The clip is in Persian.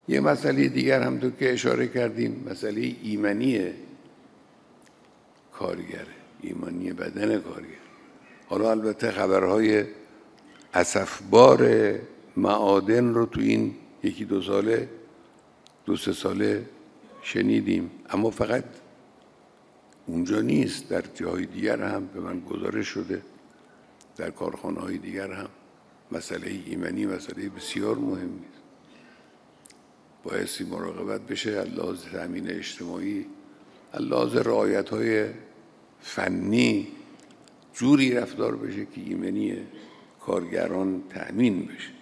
یه مسئله دیگر هم تو که اشاره کردیم، مسئله ایمنی کارگره، ایمنی بدن کارگر. حالا البته خبرهای اسفبار معادن رو تو این یکی دو سه ساله شنیدیم، اما فقط اونجا نیست، در جاهای دیگر هم به من گزارش شده، در کارخانه‌های دیگر هم مسئله ایمنی مسئله بسیار مهمی است. بایستی مراقبت بشه از لحاظ تأمین اجتماعی، از لحاظ رعایت‌های فنی جوری رفتار بشه که ایمنی کارگران تأمین بشه.